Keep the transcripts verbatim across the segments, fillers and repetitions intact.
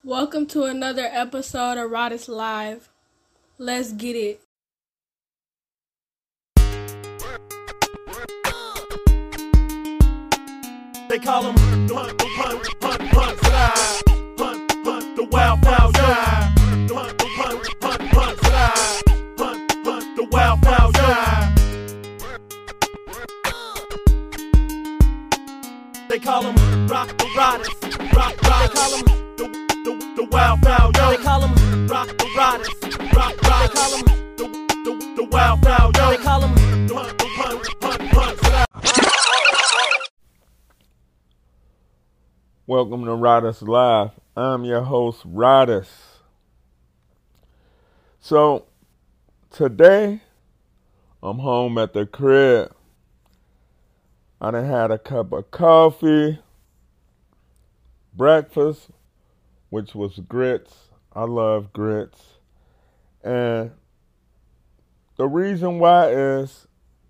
Welcome to another episode of Rodis Live. Let's get it. They call him Hunt, Hunt, Hunt, Hunt, Fly. Hunt, Hunt, the wild, wild guy. Hunt, Hunt, Hunt, Hunt, Fly. Hunt, Hunt, the wild, wild guy. They call him Rock the Rodis. Rock, rock. They call him the, the, the wild, wild guy. They call him Rock the Rodis. Rock, rock. They call him the, the, the wild, wild guy. They call him Hunt, Hunt, Hunt, Hunt, Fly. Welcome to Rodis Live. I'm your host, Rodis. So, today, I'm home at the crib. I done had a cup of coffee, breakfast, which was grits. I love grits. And the reason why is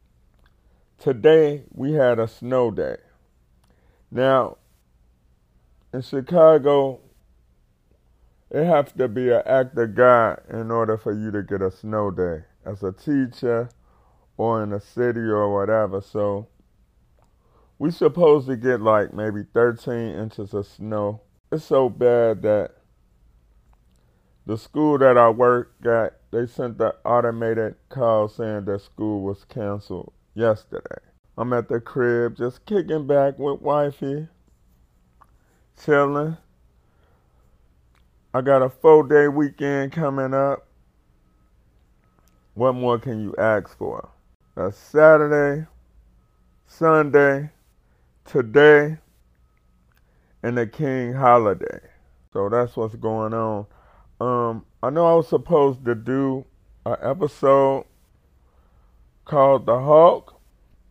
today we had a snow day. Now, in Chicago, it has to be an act of God in order for you to get a snow day as a teacher or in a city or whatever. So we supposed to get like maybe thirteen inches of snow. It's so bad that the school that I work at, they sent the automated call saying that school was canceled yesterday. I'm at the crib just kicking back with wifey. Chilling. I got a four-day weekend coming up. What more can you ask for? That's Saturday, Sunday, today, and the King holiday. So that's what's going on. Um, I know I was supposed to do an episode called The Hulk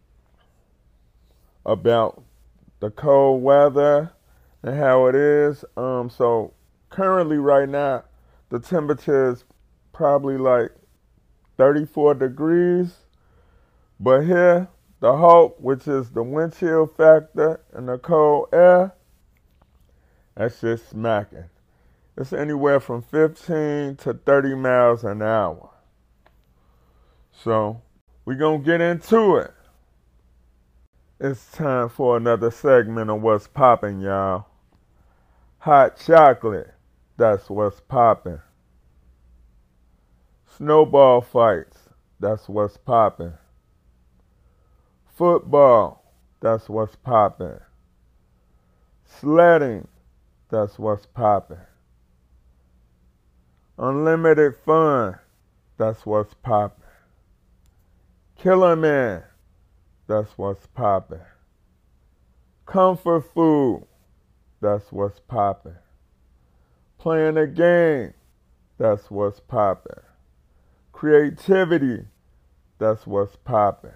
about the cold weather and how it is. Um, so currently right now, the temperature is probably like thirty-four degrees. But here, the Hulk, which is the wind chill factor and the cold air, that's just smacking. It's anywhere from fifteen to thirty miles an hour. So we're going to get into it. It's time for another segment of What's Poppin', y'all. Hot chocolate, that's what's poppin'. Snowball fights, that's what's poppin'. Football, that's what's poppin'. Sledding, that's what's poppin'. Unlimited fun, that's what's poppin'. Killer Man, that's what's poppin'. Comfort food, that's what's poppin'. Playing a game, that's what's poppin'. Creativity, that's what's poppin'.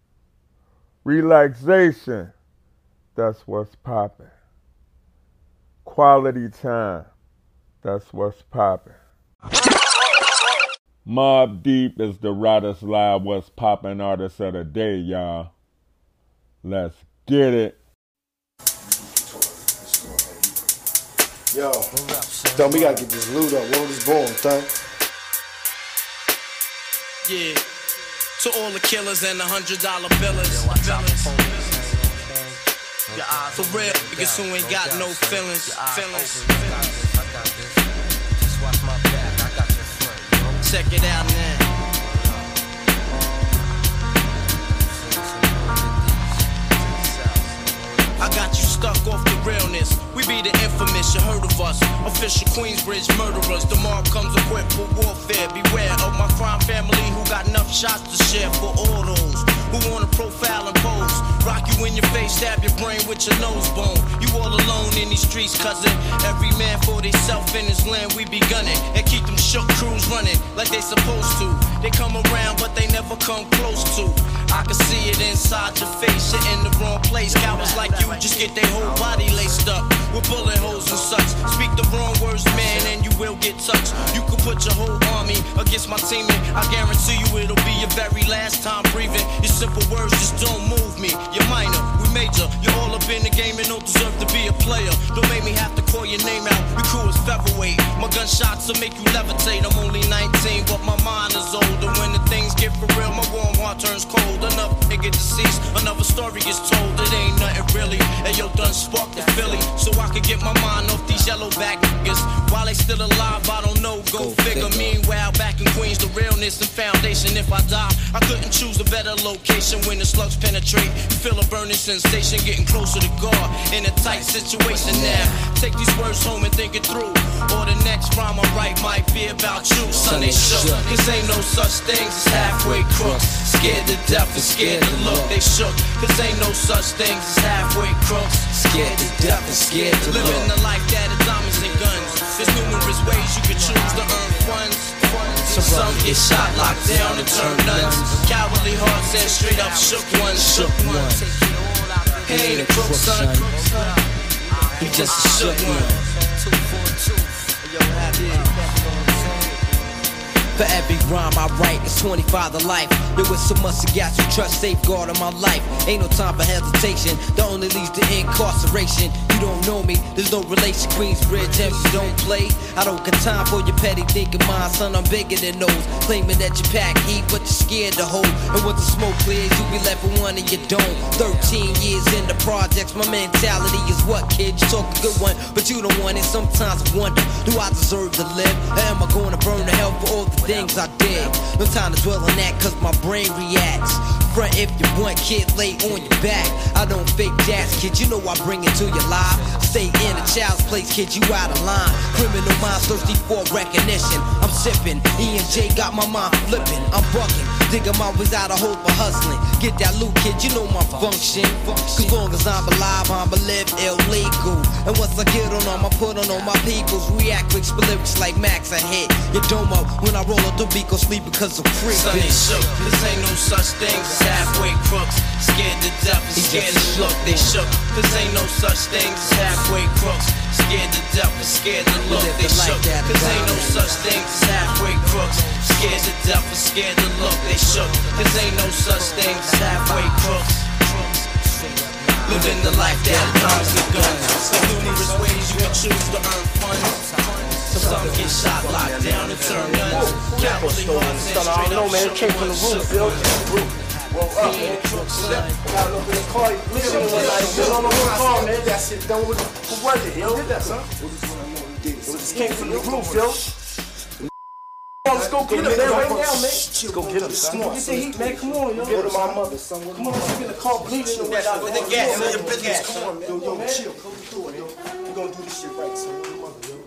Relaxation, that's what's poppin'. Quality time, that's what's poppin'. Mobb Deep is the Rodis Live What's Poppin' artist of the day, y'all. Let's get it. Yo, Don, we gotta get this loot up. What was born, son? Yeah, to all the killers and the hundred dollar billers. For real, niggas who ain't got no feelings. Feelings. Check it out now. I got you stuck off the realness. We be the infamous, you heard of us. Official Queensbridge murderers. The mob comes equipped for warfare. Beware of my crime family who got enough shots to share for all those who wanna profile and pose. Rock you in your face, stab your brain with your nose bone. You all alone in these streets, cousin. Every man for theyself in his land, we be gunning. And keep them shook crews running like they supposed to. They come around, but they never come close to. I can see it inside your face, you're in the wrong place. Cowards like you just get their whole body laced up with bullet holes and such. Speak the wrong words, man, and you will get touched. You can put your whole army against my team, and I guarantee you it'll be your very last time breathing. Your simple words just don't move me. You're minor, we major. You're all up in the game and don't deserve to be a player. Don't make me have to call your name out. We crew is featherweight. gunshots will make you levitate. I'm only nineteen, but my mind is older. When the things get for real, my warm heart turns cold. Another nigga deceased, another story gets told. It ain't nothing really. And yo, done sparked the Philly, so I could get my mind off these yellow back niggas. While they still alive, I don't know, go, go figure. figure. Meanwhile, back in Queens, the realness and foundation. If I die, I couldn't choose a better location. When the slugs penetrate, you feel a burning sensation, getting closer to God in a tight situation now. Take these words home and think it through, or the next rhyme I write might be about you. Son, they shook, cause ain't no such things as halfway crooks. Scared to death and scared to look, they shook, cause ain't no such things as halfway crooks. Scared to death and scared to look. Living the life that is diamonds and guns. There's numerous ways you can choose to earn funds. Some get shot, locked down, and turn nuns. Cowardly hearts and straight up shook ones. Shook ones. He ain't a crook, son. He just a shook one. For every rhyme I write, it's twenty-five to life. There was so much I got you trust, safeguard in my life. Ain't no time for hesitation, that only leads to incarceration. You don't know me, there's no relation. Queensbridge, M C don't play. I don't got time for your petty thinking, mine, son, I'm bigger than those. Claiming that you pack heat, but you're scared to hold. And once the smoke clears, you be left with one and you don't. Thirteen years in the projects, my mentality is what, kid? You talk a good one, but you don't want it. Sometimes I wonder, do I deserve to live? Or am I going to burn to hell for all the things I did? No time to dwell on that, cause my brain reacts. Front if you want, kid, lay on your back. I don't fake jazz, kid, you know I bring it to your life. Stay in a child's place, kid, you out of line. Criminal minds thirsty for recognition. I'm sipping, E and J got my mind flipping. I'm bucking, digging my ways out of hope for hustling. Get that loot, kid, you know my function. Cause long as I'm alive, I'm a live illegal. And once I get on them, I put on all my peoples. React with lyrics like Max, I hit your domo. When I roll up the beat, go sleep because I'm free. Son, they shook, this ain't no such thing as halfway crooks. Scared to death and scared to look, they shook. This ain't no such thing as halfway crooks. Scared to death and scared to look, they shook. Cause ain't no such thing as halfway crooks. Scared to death and scared to look, they shook. Cause ain't no such thing as halfway crooks. Living the life that comes with guns. So numerous ways you can choose to earn funds. Some get shot, locked down, and turn nuns. Cowardly hearts and straight up shook. Came from the roof, Bill. Well, up, man. Got a little car. Listen, when I was on the car, man, that shit done with. Who was it, yo? Who did that, son? It just came from the roof, yo. Let's go get him, man, right now, man. Let's go get him, son. Get the heat, man. Come on, yo. Go to my mother, son. Come on, let's get the car bleaching and whatnot. With the gas in your business. Come on, man. Yo, yo, chill. Close the door, yo. We're gonna do this shit right, son. Come on, yo.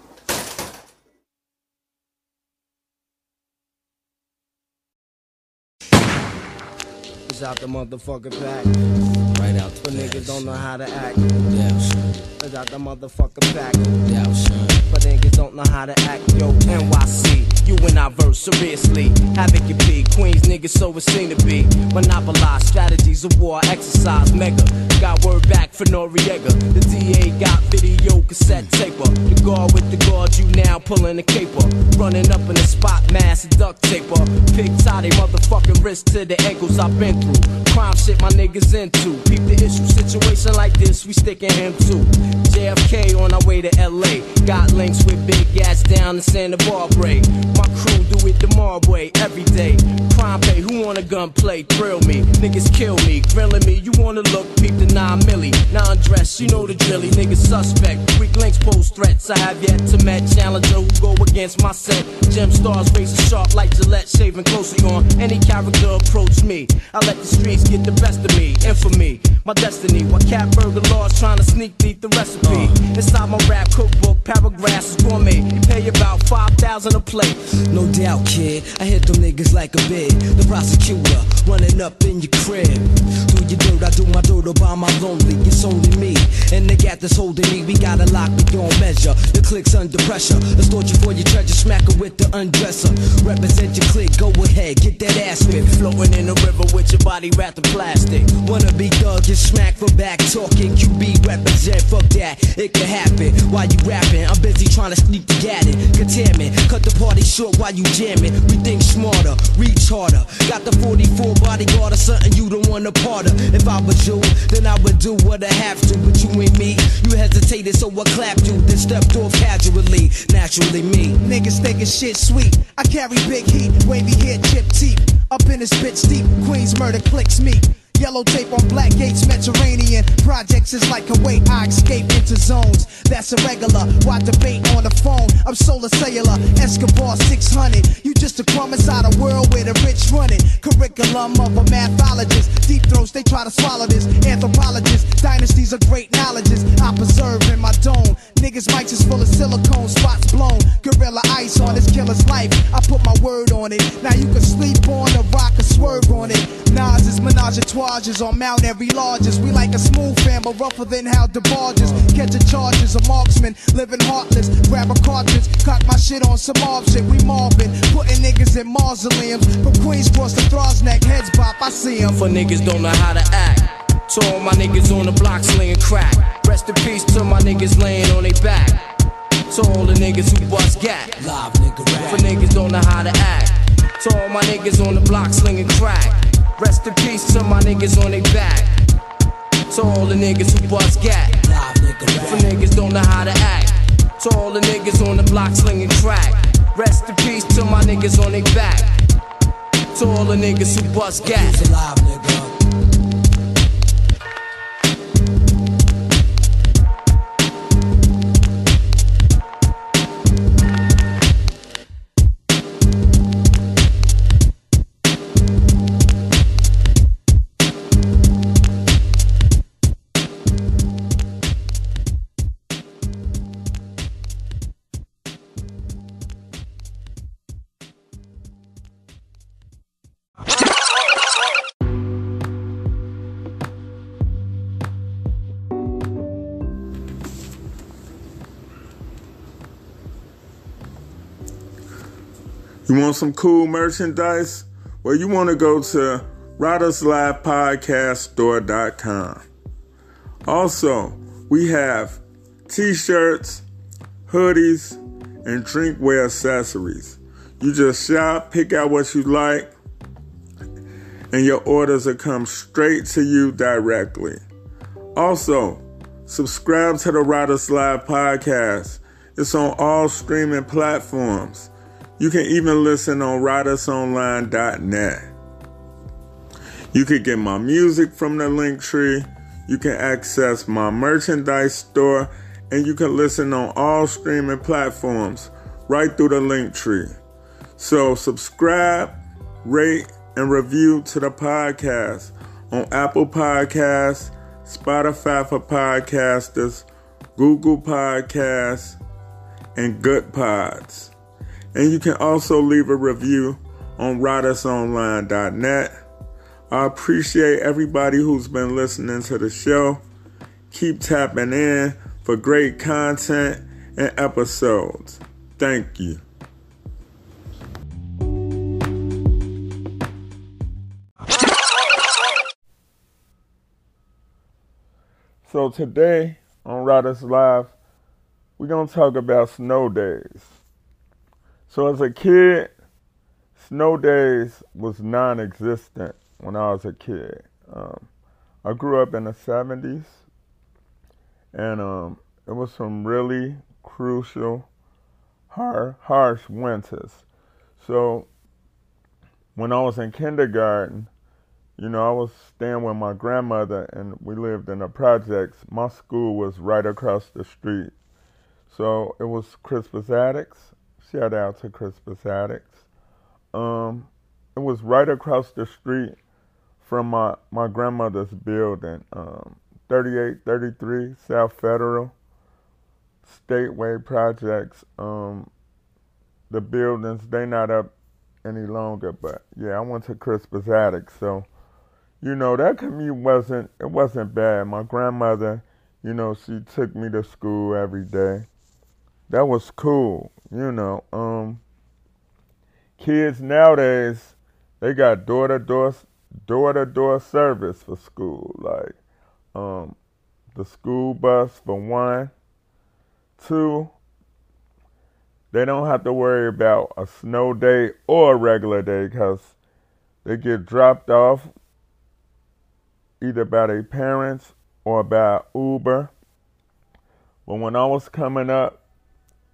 It's out the motherfucking pack. Right out the pack. Niggas don't know how to act. Damn son. It's out the motherfucking pack. Damn son. But niggas don't know how to act. Yo, N Y C, you and I verse seriously. Havoc it be, Queens niggas so it seem to be. Monopolize strategies of war, exercise mega. Got word back for Noriega. The D A got video cassette taper. The guard with the guard, you now pulling the caper. Running up in the spot, mass and duct taper. Pig tie they motherfucking wrist to the ankles I've been through. Crime shit my niggas into. Peep the issue, situation like this, we sticking him too. J F K on our way to L A. Got links with big gas down in Santa Barbara. My crew do it the Mob way every day. Crime pay, who want a gun play? Thrill me, niggas kill me, grilling me. You wanna look, peep the nine milli. Non-dress, you know the drilly, niggas suspect. Weak links pose threats. I have yet to met challenger who go against my set. Gem stars razor sharp like Gillette, shaving closely on any character approach me. I let the streets get the best of me, infamy, my destiny. While cat burger laws trying to sneak thief the recipe. Inside my rap cookbook, paragraphs is gourmet. You pay about five thousand a plate. No doubt, kid, I hit them niggas like a bid. The prosecutor running up in your crib. Do your dirt, I do my dirt all by my lonely. It's only me and the gat that's holding me. We gotta lock me on measure. Your click's under pressure. Let's torture for your treasure, smack her with the undresser. Represent your click, go ahead, get that ass whipped. Floating in the river with your body wrapped in plastic. Wanna be thug, get smacked for back talking. Q B represent, fuck that, it can happen. While you rapping, I'm busy trying to sneak the gat in. Containment, cut the party short while you jamming. We think smarter, reach harder. Got the forty-four bodyguard or something you don't want a part of. If I was you, then I would do what I have to. But you ain't me, you hesitated so I clapped you. Then stepped off casually. Natural truly me. Niggas thinking shit sweet. I carry big heat, wavy hair, chipped teeth. Up in this bitch deep, Queens murder clicks me. Yellow tape on black gates, Mediterranean. Projects is like Kuwait, I escape into zones. That's irregular, why debate on the phone? I'm solar cellular, Escobar six hundred. You just a crumb inside a world where the rich run it. Curriculum of a mathologist. Deep throats, they try to swallow this. Anthropologists, dynasties of great knowledges. I preserve in my dome. Niggas' mics is full of silicone, spots blown. Gorilla ice on this killer's life. I put my word on it. Now you can sleep on the rock or swerve on it. Nas is menage a trois on Mount Every largest. We like a smooth fan, but rougher than how the barges. Catching charges, a marksman, living heartless. Grab a cartridge, cock my shit on some mob shit. We mobbing, putting niggas in mausoleums. From Queens cross to Throsneck, heads bop, I see 'em. For niggas don't know how to act. To all my niggas on the block slinging crack. Rest in peace to my niggas laying on their back. To all the niggas who bust gat. Live nigga rap. For niggas don't know how to act. To all my niggas on the block slinging crack. Rest in peace to my niggas on their back. To all the niggas who bust gat. Live nigga rap. For niggas don't know how to act. To all the niggas on the block slinging crack. Rest in peace to my niggas on their back. To all the niggas who bust gat. Who's alive, nigga? You want some cool merchandise? Well, you want to go to Riders Live Podcast Store dot com. Also, we have t-shirts, hoodies, and drinkware accessories. You just shop, pick out what you like, and your orders will come straight to you directly. Also, subscribe to the Riders Live Podcast. It's on all streaming platforms. You can even listen on riders online dot net. You can get my music from the link tree. You can access my merchandise store, and you can listen on all streaming platforms right through the link tree. So subscribe, rate, and review to the podcast on Apple Podcasts, Spotify for podcasters, Google Podcasts, and Good Pods. And you can also leave a review on riders online dot net. I appreciate everybody who's been listening to the show. Keep tapping in for great content and episodes. Thank you. So today on Riders Live, we're going to talk about snow days. So as a kid, snow days was non-existent when I was a kid. Um, I grew up in the seventies, and um, it was some really crucial, hard, harsh winters. So when I was in kindergarten, you know, I was staying with my grandmother, and we lived in the projects. My school was right across the street. So it was Crispus Attucks. Shout out to Crispus Attucks. Um, it was right across the street from my, my grandmother's building, um, thirty-eight thirty-three South Federal, Stateway Projects. Um, the buildings, they not up any longer, but yeah, I went to Crispus Attucks. So, you know, that commute wasn't, it wasn't bad. My grandmother, you know, she took me to school every day. That was cool, you know. Um, kids nowadays, they got door-to-door, door-to-door service for school. Like, um, the school bus for one. Two, they don't have to worry about a snow day or a regular day because they get dropped off either by their parents or by Uber. But when I was coming up,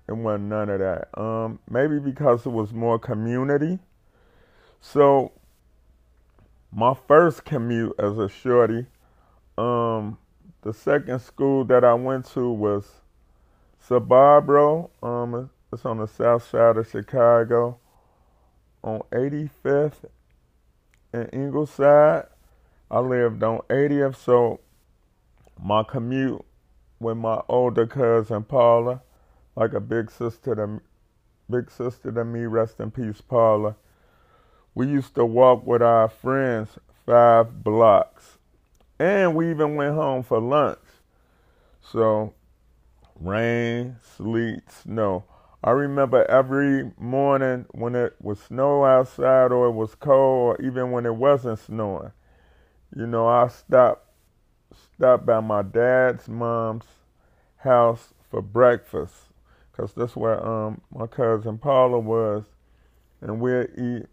it wasn't none of that. Um, maybe because it was more community. So my first commute as a shorty, um, the second school that I went to was Sabarbro. Um, it's on the south side of Chicago, on eighty-fifth and Ingleside. I lived on eightieth, so my commute with my older cousin Paula, like a big sister to big sister to me, rest in peace, Paula. We used to walk with our friends five blocks, and we even went home for lunch. So, rain, sleet, snow. I remember every morning when it was snow outside or it was cold, or even when it wasn't snowing. You know, I stopped stopped by my dad's mom's house for breakfast, because that's where um my cousin Paula was, and we'd eat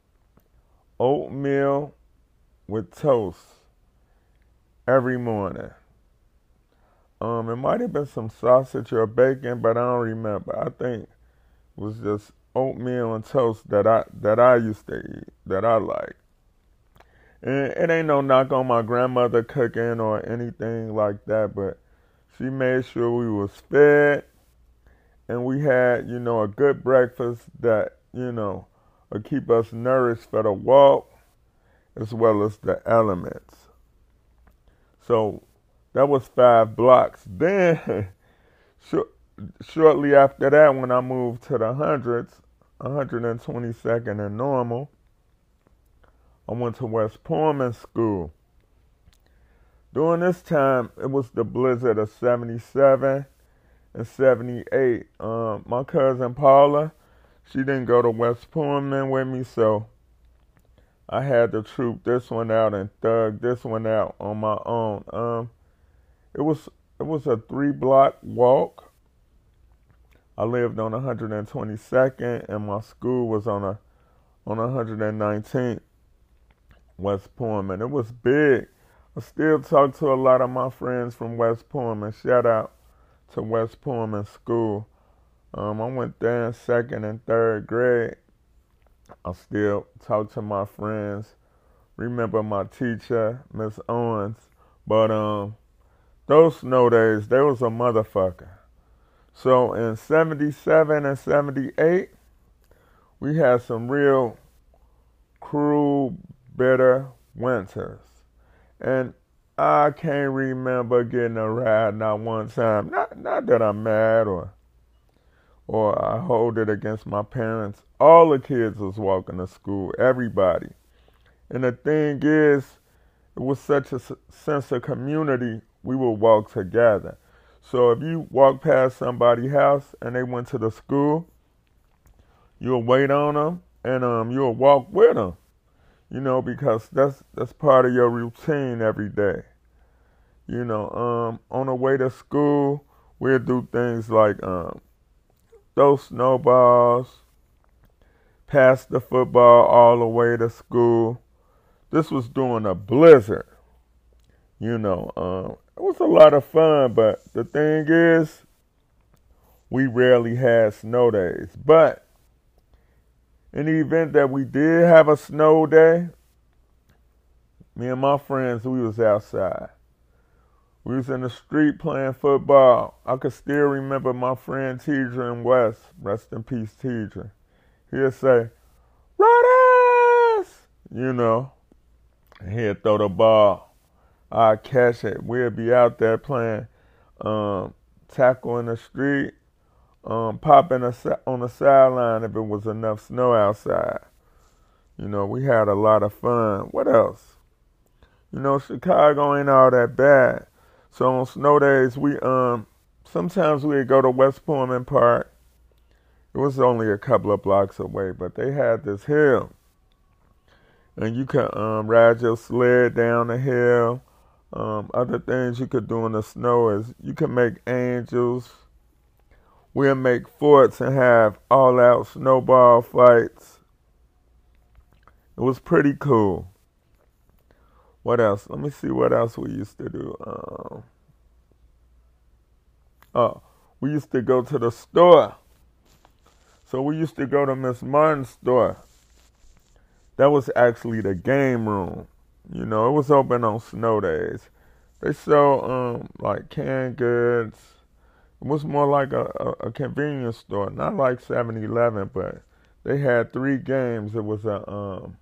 oatmeal with toast every morning. Um, it might have been some sausage or bacon, but I don't remember. I think it was just oatmeal and toast that I that I used to eat, that I like. And it ain't no knock on my grandmother cooking or anything like that, but she made sure we was fed and we had, you know, a good breakfast that, you know, would keep us nourished for the walk as well as the elements. So that was five blocks. Then, sh- shortly after that, when I moved to the hundreds, one hundred twenty-second and Normal, I went to West Pullman School. During this time, it was the blizzard of seventy-seven and seventy-eight. Um, my cousin Paula, she didn't go to West Pullman with me, so I had to troop this one out and thug this one out on my own. Um, it was it was a three-block walk. I lived on one hundred twenty-second, and my school was on a on one hundred nineteenth West Pullman. It was big. I still talk to a lot of my friends from West Pullman. Shout out to West Pullman School. Um, I went there in second and third grade. I still talk to my friends. Remember my teacher, Miss Owens. But um, those snow days, they was a motherfucker. So in seventy-seven and seventy-eight, we had some real cruel, bitter winters. And I can't remember getting a ride not one time. Not not that I'm mad or or I hold it against my parents. All the kids was walking to school, everybody. And the thing is, it was such a sense of community, we would walk together. So if you walk past somebody's house and they went to the school, you'll wait on them and um you'll walk with them. You know, because that's that's part of your routine every day. You know, um, on the way to school, we'll do things like um, throw snowballs, pass the football all the way to school. This was during a blizzard. You know, um, it was a lot of fun, but the thing is, we rarely had snow days. But in the event that we did have a snow day, me and my friends, we was outside. We was in the street playing football. I could still remember my friend Tidra West, rest in peace Tidra. He'd say, Rodis! You know, and he'd throw the ball. I'd catch it. We'd be out there playing um, tackle in the street, um, popping a, on the sideline if it was enough snow outside. You know, we had a lot of fun. What else? You know, Chicago ain't all that bad. So on snow days, we um sometimes we'd go to West Pullman Park. It was only a couple of blocks away, but they had this hill. And you could um, ride your sled down the hill. Um, other things you could do in the snow is you could make angels. We'll make forts and have all-out snowball fights. It was pretty cool. What else? Let me see what else we used to do. Um, oh, we used to go to the store So we used to go to Miss Martin's store. That was actually the game room. You know, it was open on snow days. They sold um, like canned goods. It was more like a, a, a convenience store, not like seven eleven, but they had three games. It was a um,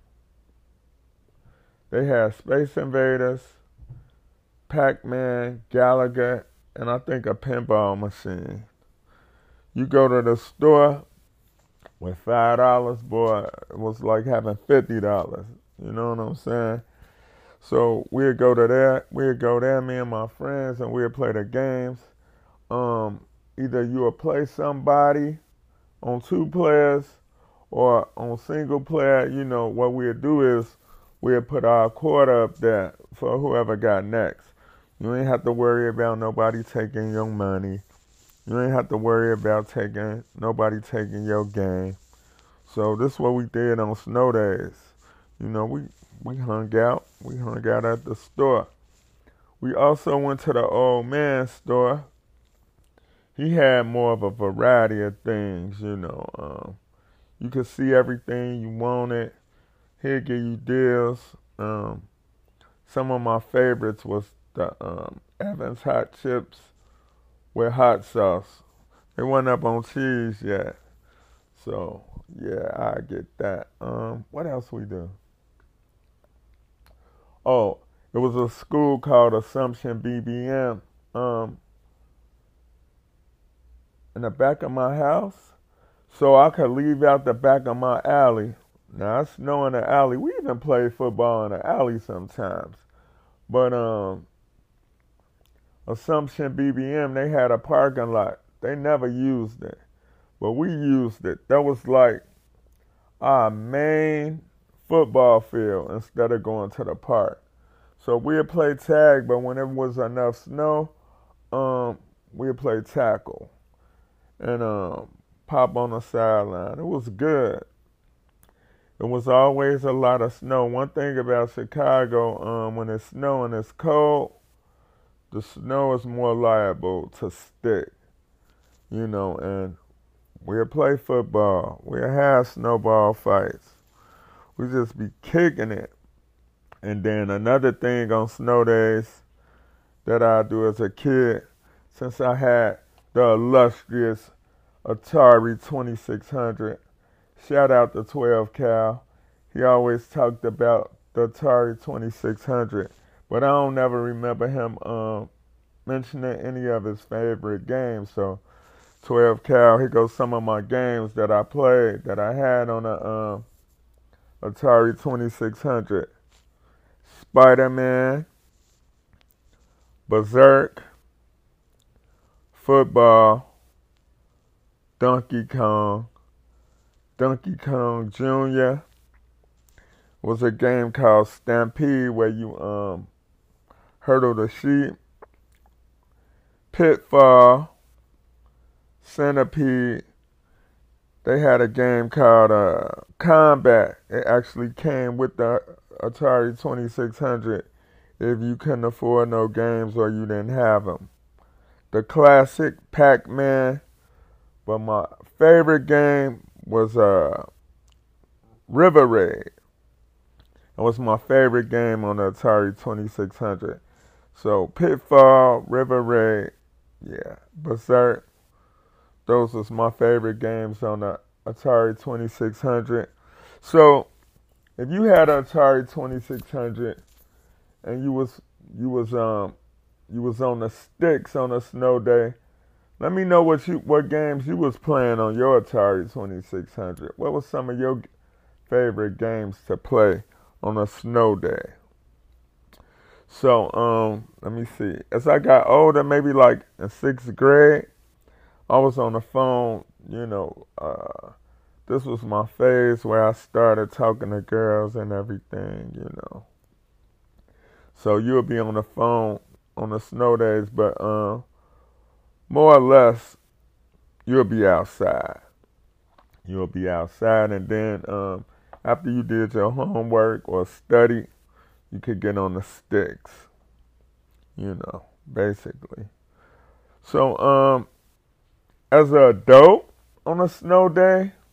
they had Space Invaders, Pac-Man, Galaga, and I think a pinball machine. You go to the store with five dollars, boy, it was like having fifty dollars. You know what I'm saying? So we'd go to there, we'd go there, me and my friends, and we'd play the games. Um, either you would play somebody on two players or on single player. You know, what we'd do is we'd put our quarter up there for whoever got next. You ain't have to worry about nobody taking your money. You ain't have to worry about taking nobody taking your game. So this is what we did on snow days. You know, we, we hung out. We hung out at the store. We also went to the old man's store. He had more of a variety of things, you know. Um, you could see everything you wanted. He'd give you deals. Um, some of my favorites was the um, Evans hot chips with hot sauce. They wasn't up on cheese yet. So, yeah, I get that. Um, what else we do? Oh, it was a school called Assumption B B M. Um, in the back of my house, so I could leave out the back of my alley. Now, it's snow in the alley. We even play football in the alley sometimes. But um, Assumption B B M, they had a parking lot. They never used it, but we used it. That was like our main football field instead of going to the park. So we'd play tag, but when it was enough snow, um, we'd play tackle and um, pop on the sideline. It was good. It was always a lot of snow. One thing about Chicago, um, when it's snowing, it's cold, the snow is more liable to stick, you know, and we'll play football. We'll have snowball fights. We just be kicking it. And then another thing on snow days that I do as a kid, since I had the illustrious Atari twenty-six hundred, shout out to twelve Cal. He always talked about the Atari twenty-six hundred, but I don't never remember him um, mentioning any of his favorite games. So twelve Cal, here goes some of my games that I played that I had on a um, Atari twenty-six hundred. Spider-Man, Berserk, football, Donkey Kong, Donkey Kong Junior was a game called Stampede where you um hurdle the sheep. Pitfall, Centipede. They had a game called uh, Combat. It actually came with the Atari twenty-six hundred if you couldn't afford no games or you didn't have them. The classic Pac-Man. But my favorite game was uh, River Raid. It was my favorite game on the Atari twenty-six hundred. So Pitfall, River Raid, yeah, Berserk. Those was my favorite games on the Atari twenty-six hundred. So if you had an Atari twenty-six hundred and you was you was um you was on the sticks on a snow day, let me know what you what games you was playing on your Atari twenty-six hundred. What was some of your favorite games to play on a snow day? So um let me see. As I got older, maybe like in sixth grade, I was on the phone, you know, uh, this was my phase where I started talking to girls and everything, you know. So you'll be on the phone on the snow days, but uh, more or less, you'll be outside. You'll be outside, and then um, after you did your homework or study, you could get on the sticks, you know, basically. So, um, as an adult on a snow day,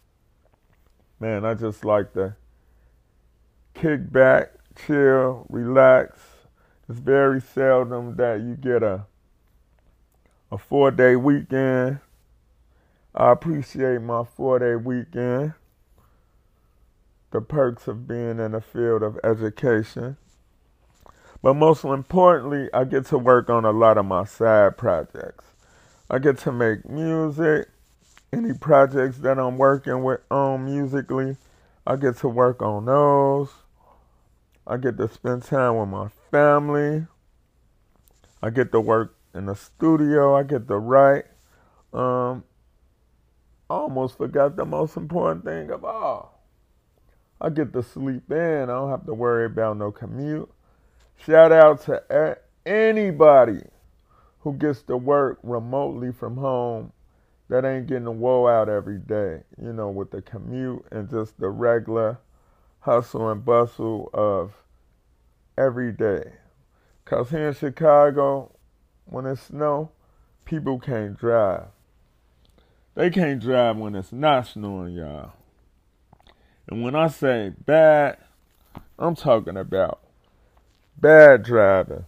man, I just like to kick back, chill, relax. It's very seldom that you get a a four-day weekend. I appreciate my four-day weekend. The perks of being in the field of education. But most importantly, I get to work on a lot of my side projects. I get to make music. Any projects that I'm working with on musically, I get to work on those. I get to spend time with my family. I get to work in the studio. I get to write. Um, I almost forgot the most important thing of all. I get to sleep in. I don't have to worry about no commute. Shout out to a- anybody who gets to work remotely from home that ain't getting to woe out every day, you know, with the commute and just the regular hustle and bustle of every day. Because here in Chicago, when it snows, people can't drive. They can't drive when it's not snowing, y'all. And when I say bad, I'm talking about bad driving.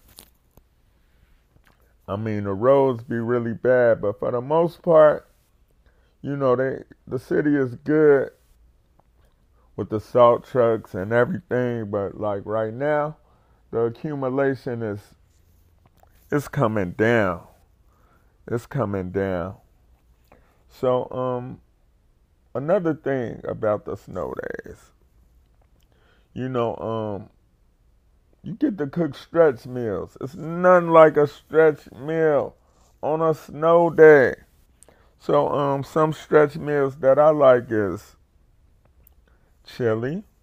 I mean, the roads be really bad, but for the most part, you know, they the city is good with the salt trucks and everything, but like right now, the accumulation is it's coming down. It's coming down. So, um, another thing about the snow days, you know, um, you get to cook stretch meals. It's nothing like a stretch meal on a snow day. So, um, some stretch meals that I like is chili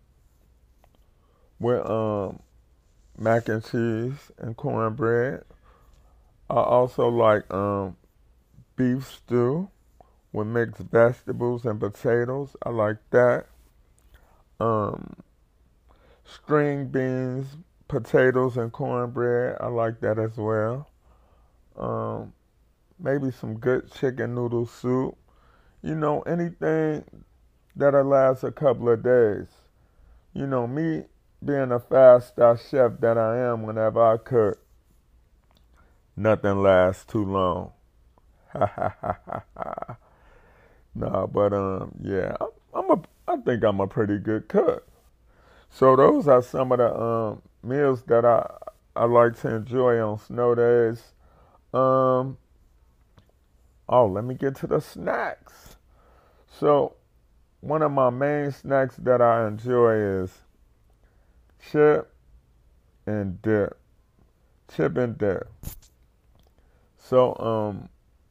with um mac and cheese and cornbread. I also like um beef stew with mixed vegetables and potatoes. I like that. Um, string beans, potatoes, and cornbread. I like that as well. Um, maybe some good chicken noodle soup. You know, anything that'll last a couple of days. You know, me being a five-star chef that I am, whenever I cook, nothing lasts too long. Ha ha ha ha ha. No, but um, yeah, I'm a. I think I'm a pretty good cook. So those are some of the um meals that I I like to enjoy on snow days. Um. Oh, let me get to the snacks. So one of my main snacks that I enjoy is chip and dip. Chip and dip. So um.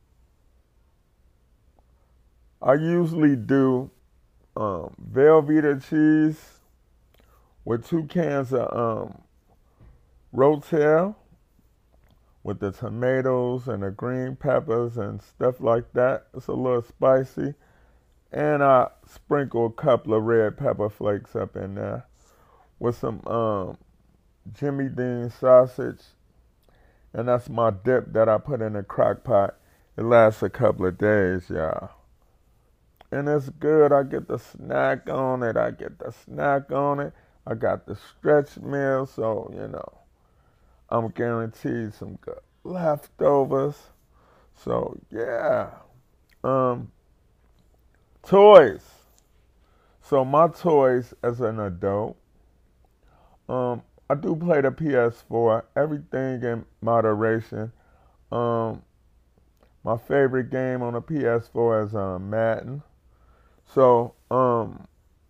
I usually do um, Velveeta cheese with two cans of um, Rotel with the tomatoes and the green peppers and stuff like that. It's a little spicy. And I sprinkle a couple of red pepper flakes up in there with some um, Jimmy Dean sausage. And that's my dip that I put in the crock pot. It lasts a couple of days, y'all. And it's good. I get the snack on it. I get the snack on it. I got the stretch meal, so, you know, I'm guaranteed some good leftovers. So, yeah. Um, toys. So, my toys as an adult, um, I do play the P S four. Everything in moderation. Um, my favorite game on the P S four is uh, Madden. So, um,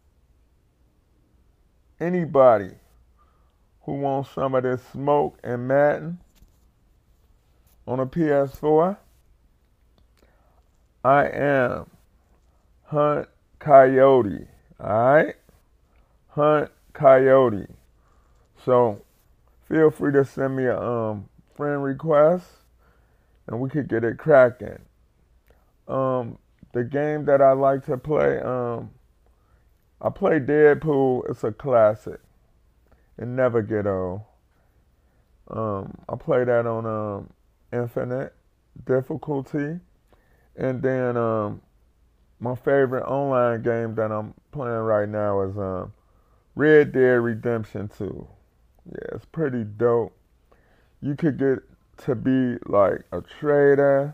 anybody who wants some of this smoke and Madden on a P S four, I am Hunt Coyote. Alright? Hunt Coyote. So, feel free to send me a um, friend request and we could get it cracking. Um, The game that I like to play, um, I play Deadpool. It's a classic. It never get old. Um, I play that on um, infinite difficulty. And then um, my favorite online game that I'm playing right now is um, Red Dead Redemption two. Yeah, it's pretty dope. You could get to be like a trader.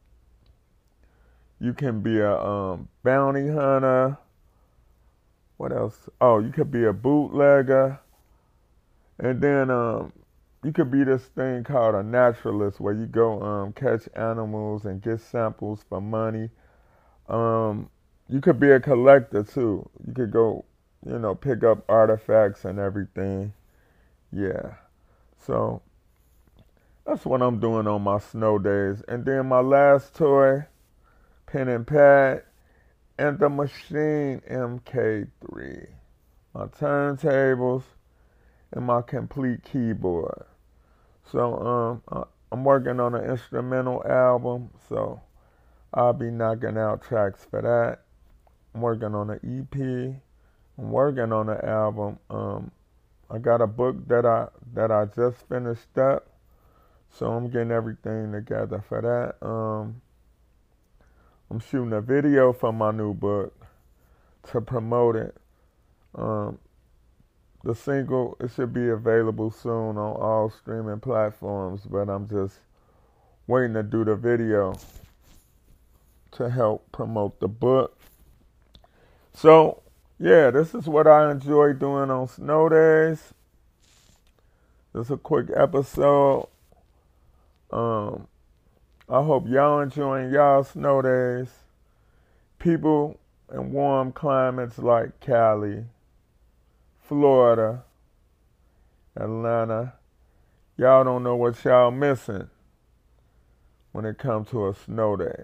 You can be a um, bounty hunter. What else? Oh, you could be a bootlegger. And then um, you could be this thing called a naturalist, where you go um, catch animals and get samples for money. Um, you could be a collector too. You could go, you know, pick up artifacts and everything. Yeah. So that's what I'm doing on my snow days. And then my last toy, pen and pad, and the Machine M K three. My turntables and my complete keyboard. So um, I'm working on an instrumental album, so I'll be knocking out tracks for that. I'm working on an E P. I'm working on an album. Um, I got a book that I that I just finished up, so I'm getting everything together for that. Um, I'm shooting a video for my new book to promote it. Um, the single, it should be available soon on all streaming platforms, but I'm just waiting to do the video to help promote the book. So, yeah, this is what I enjoy doing on snow days. This is a quick episode. Um, I hope y'all enjoying y'all snow days. People in warm climates like Cali, Florida, Atlanta, y'all don't know what y'all missing when it comes to a snow day.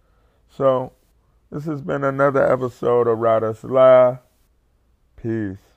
So, this has been another episode of Riders Live. Peace.